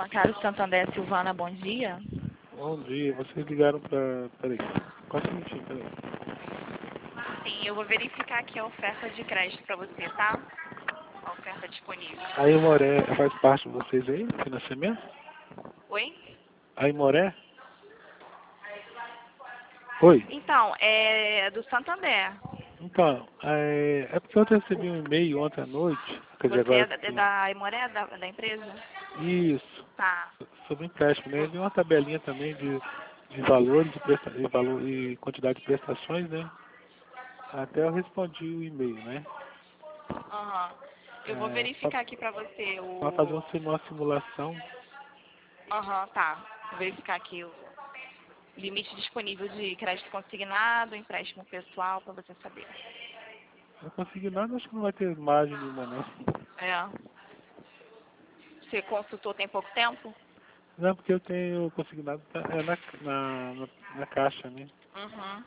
Bancário Santander, Silvana, bom dia. Bom dia, vocês ligaram para... Peraí, quase um minutinho, peraí. Sim, eu vou verificar aqui a oferta de crédito para você, tá? A oferta disponível. A Imoré faz parte de vocês aí, financiamento? Oi? A Imoré? Oi? Então, é do Santander. Então, é porque eu recebi um e-mail ontem à noite, quer dizer, Você agora... é da Imoré, da empresa? Isso, Tá. sobre empréstimo, né? Ele deu uma tabelinha também de valores e quantidade de prestações, né? Até eu respondi o e-mail, né? Aham. Eu vou verificar aqui para você Para fazer o... uma simulação. Aham, tá. Vou verificar aqui o limite disponível de crédito consignado, empréstimo pessoal, para você saber. Não consegui nada, acho que não vai ter margem nenhuma, não. É. Você consultou tem pouco tempo? Não, porque eu tenho consignado na caixa, né? Uhum.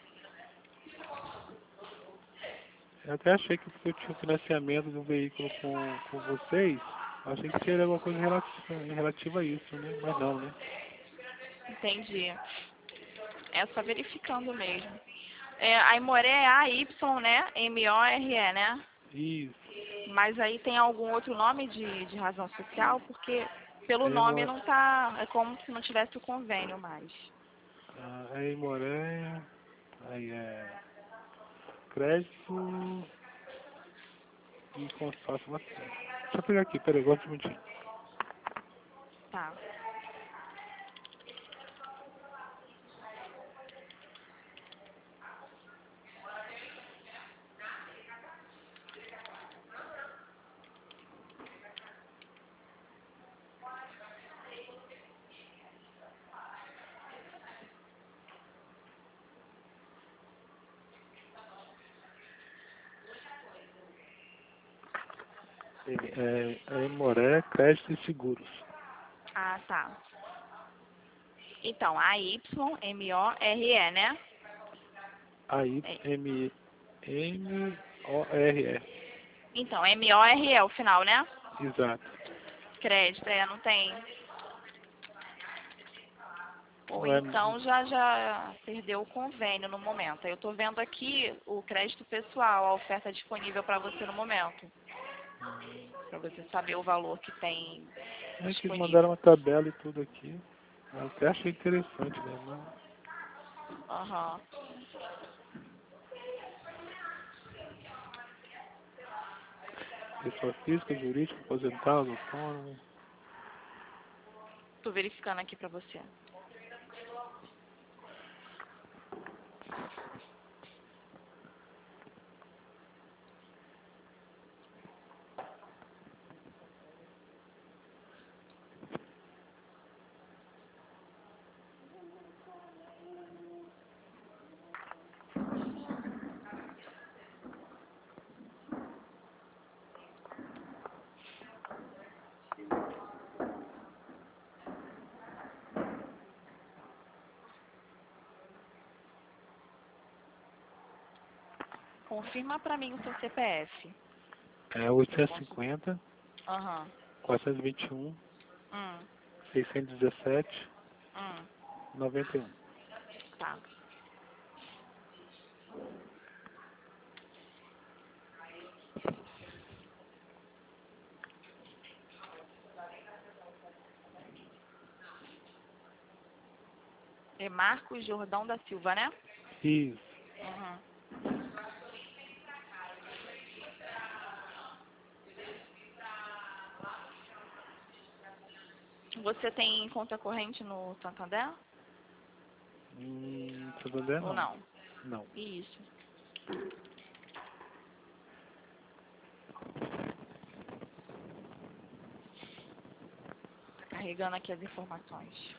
Eu até achei que porque eu tinha financiamento do veículo com vocês, achei que seria alguma coisa relativa a isso, né? Mas não, né? Entendi. É só verificando mesmo. É, a Imoré é AY, né? MORE, né? Isso. Mas aí tem algum outro nome de razão social? Porque pelo nome não tá... É como se não tivesse o convênio mais. Aí Moré, aí é crédito e consórcio. Deixa eu pegar aqui, peraí, gosto de mentir. Tá. Aí Moré, crédito e seguros. Ah, tá. Então, AYMORE, né? Aí É. MORE. Então, MORE é o final, né? Exato. Crédito, não tem. Ou Não é, então já perdeu o convênio no momento. Eu estou vendo aqui o crédito pessoal, a oferta disponível para você no momento. Para você saber o valor que tem que eles disponível. mandaram uma tabela e tudo aqui. Eu até achei interessante, né? Mas Aham. pessoa física, jurídica, aposentado, autônomo. Estou verificando aqui para você. Confirma para mim o seu CPF. É 850, Aham. 421, Hum. 617, Hum. 91. Tá. É Marcos Jordão da Silva, né? Isso. Uhum. Você tem conta corrente no Santander? Santander Ou não. não? Não. Isso. Tá carregando aqui as informações.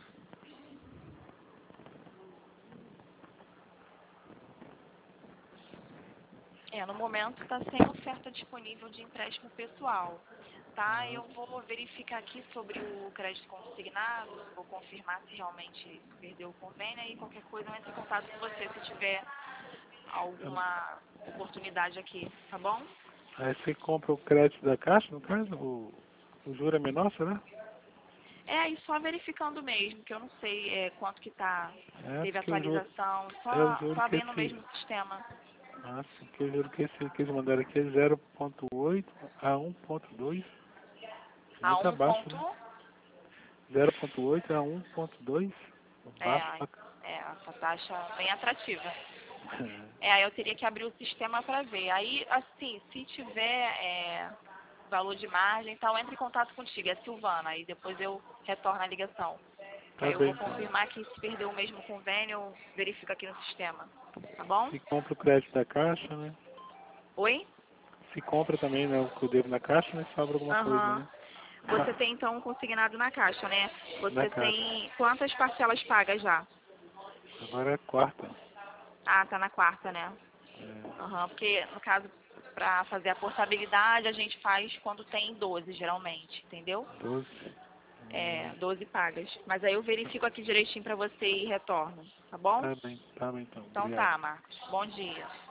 No momento está sem oferta disponível de empréstimo pessoal, tá? Eu vou verificar aqui sobre o crédito consignado, vou confirmar se realmente perdeu o convênio e qualquer coisa eu entro em contato com você se tiver alguma oportunidade aqui, tá bom? Aí você compra o crédito da caixa, no caso, o juro é menor, será? É, e só verificando mesmo, que eu não sei quanto que tá, teve porque atualização, eu só juro que abrindo o mesmo sistema. sim, que eu juro que esse que eles mandaram aqui é 0.8 a 1.2, A muito um abaixo, ponto, né? 0.8 a 1.2, baixo é, pra essa taxa bem atrativa. Aí eu teria que abrir o sistema para ver. Aí, assim, se tiver valor de margem e tal, entre em contato contigo, é Silvana, aí depois eu retorno a ligação. Tá Aí eu bem, vou então. confirmar que se perdeu o mesmo convênio, eu verifico aqui no sistema. Tá bom? Se compra o crédito da caixa, né? Oi? Se compra também, né, o que eu devo na caixa, né? Sobra alguma coisa, Aham. né? Você tem então um consignado na caixa, né? Na Você caixa. tem quantas parcelas pagas já? Agora é quarta. Ah, tá na quarta, né? É, Aham, porque no caso, para fazer a portabilidade, a gente faz quando tem 12, geralmente, entendeu? 12. 12 pagas. Mas aí eu verifico aqui direitinho pra você e retorno, tá bom? Tá bem então. Então Obrigado. tá, Marcos. Bom dia.